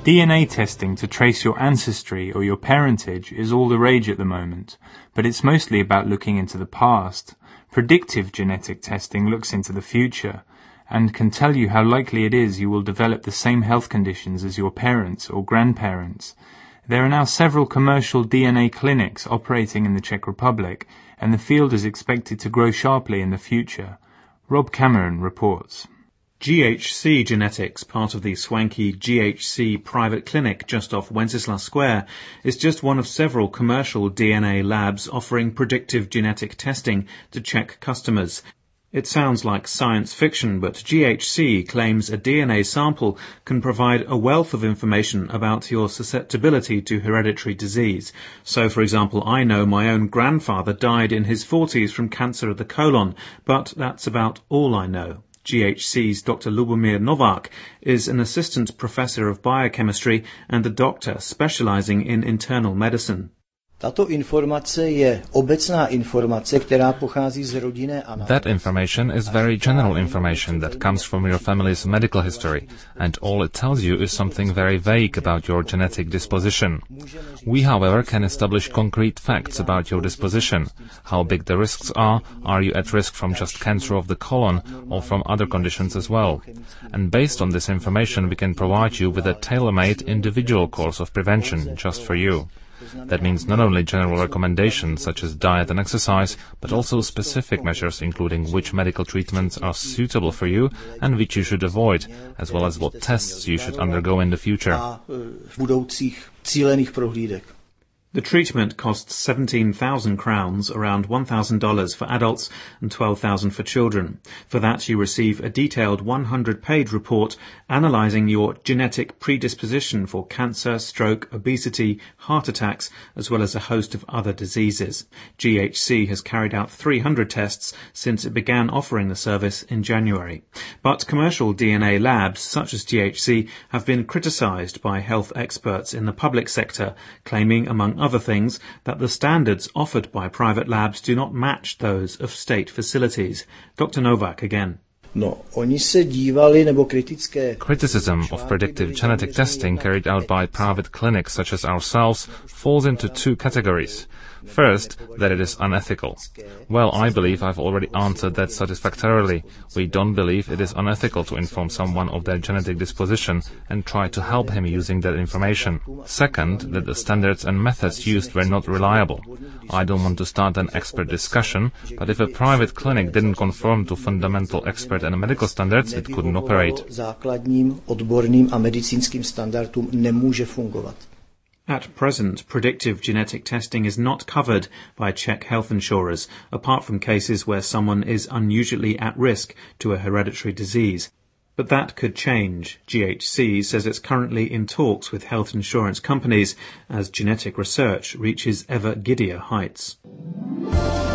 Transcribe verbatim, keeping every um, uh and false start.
D N A testing to trace your ancestry or your parentage is all the rage at the moment, but it's mostly about looking into the past. Predictive genetic testing looks into the future and can tell you how likely it is you will develop the same health conditions as your parents or grandparents. There are now several commercial D N A clinics operating in the Czech Republic, and the field is expected to grow sharply in the future. Rob Cameron reports. G H C Genetics, part of the swanky G H C private clinic just off Wenceslas Square, is just one of several commercial D N A labs offering predictive genetic testing to Czech customers. It sounds like science fiction, but G H C claims a D N A sample can provide a wealth of information about your susceptibility to hereditary disease. So, for example, I know my own grandfather died in his forties from cancer of the colon, but that's about all I know. G H C's Doctor Lubomir Novák is an assistant professor of biochemistry and a doctor specializing in internal medicine. That information is very general information that comes from your family's medical history, and all it tells you is something very vague about your genetic disposition. We, however, can establish concrete facts about your disposition, how big the risks are, are you at risk from just cancer of the colon or from other conditions as well. And based on this information, we can provide you with a tailor-made individual course of prevention just for you. That means not only general recommendations such as diet and exercise, but also specific measures including which medical treatments are suitable for you and which you should avoid, as well as what tests you should undergo in the future. The treatment costs seventeen thousand crowns, around one thousand dollars for adults and twelve thousand dollars for children. For that you receive a detailed one hundred page report analyzing your genetic predisposition for cancer, stroke, obesity, heart attacks, as well as a host of other diseases. G H C has carried out three hundred tests since it began offering the service in January. But commercial D N A labs such as G H C have been criticized by health experts in the public sector, claiming, among other things, that the standards offered by private labs do not match those of state facilities. Doctor Novák again. No, oni se dívali nebo kritické. Criticism of predictive genetic testing carried out by private clinics such as ourselves falls into two categories. First, that it is unethical. Well, I believe I've already answered that satisfactorily. We don't believe it is unethical to inform someone of their genetic disposition and try to help him using that information. Second, that the standards and methods used were not reliable. I don't want to start an expert discussion, but if a private clinic didn't conform to fundamental expert and medical standards, it couldn't operate. Základním odborným a medicínským standardům nemůže fungovat. At present, predictive genetic testing is not covered by Czech health insurers, apart from cases where someone is unusually at risk to a hereditary disease. But that could change. G H C says it's currently in talks with health insurance companies as genetic research reaches ever giddier heights.